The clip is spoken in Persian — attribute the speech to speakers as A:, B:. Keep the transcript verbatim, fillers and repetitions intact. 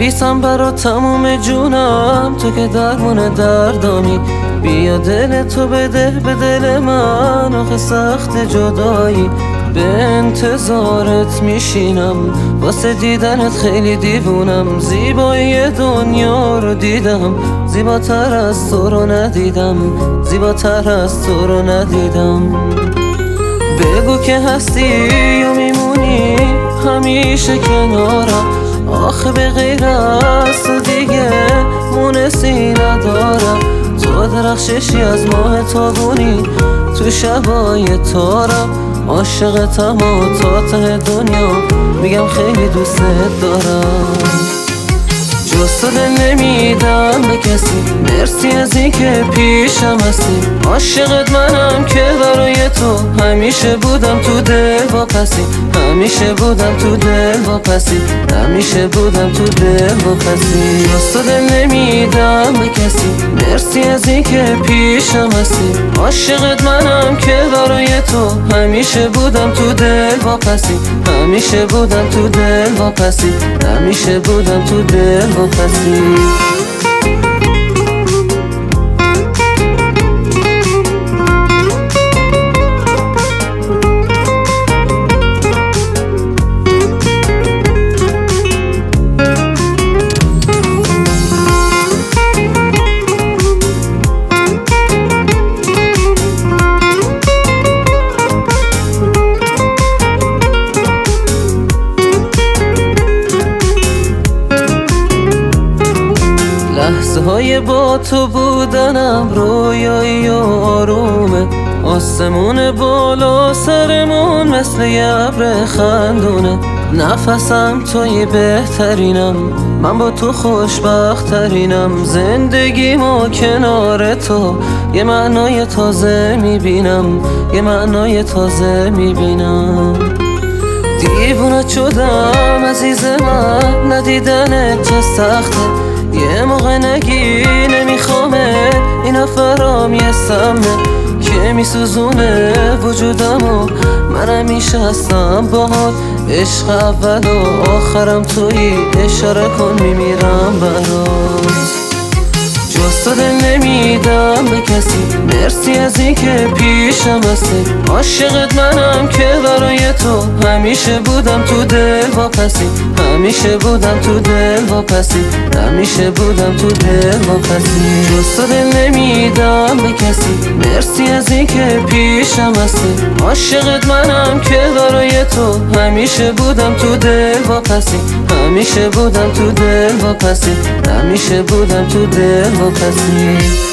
A: میریسم برا تموم جونم، تو که درمون دردامی. بیا دل تو بده به دل من، آخه سخت جدایی. به انتظارت میشینم، واسه دیدنت خیلی دیوونم. زیبایی دنیا رو دیدم، زیباتر از تو رو ندیدم، زیباتر از تو رو ندیدم. بگو که هستی یا میمونی همیشه کنارم، آخه به غیر از تو دیگه مونسی ندارم. تو درخششی از ماه تابونی، تو شبای تارم. عاشقتم و تا ته دنیا میگم خیلی دوست دارم. جز تو دل نمیدم به کسی، مرسی از این که پیشم هستی. عاشقت منم که برای تو همیشه بودم تو دل واپسی، همیشه بودم تو دل واپسی، همیشه بودم تو دل واپسی. جز تو دل نمیدم به کسی، مرسی از این که پیشم هستی. عاشقت منم که برای تو همیشه بودم تو دل واپسی، همیشه بودم تو دل واپسی، همیشه بودم تو دل واپسی. لحظه های با تو بودنم رویایی و آرومه. آسمون بالا سرمون مثل یه ابر خندونه. نفسم توی بهترینم، من با تو خوشبخت ترینم. زندگیمو کنار تو یه معنای تازه میبینم، یه معنای تازه میبینم. دیوونت شدم عزیز من، ندیدنت چه سخته. یه موقع نگی نمیخوامه، اینا فرام یه سمه که میسوزونه وجودمو. من همیشه هستم باهات، عشق اول و آخرم تویی. اشاره کن میمیرم برات. جز تو دل نمیدم به کسی، مرسی از این که پیشم هستی. عاشقت منم که برای تو همیشه بودم تو دل واپسی، همیشه بودم تو دل واپسی، همیشه بودم تو دل واپسی. جز تو دل نمیدم به کسی، مرسی از این که پیشم هستی. عاشقت منم که برای تو همیشه بودم تو دل واپسی، همیشه بودم تو دل واپسی، همیشه بودم تو دل واپسی.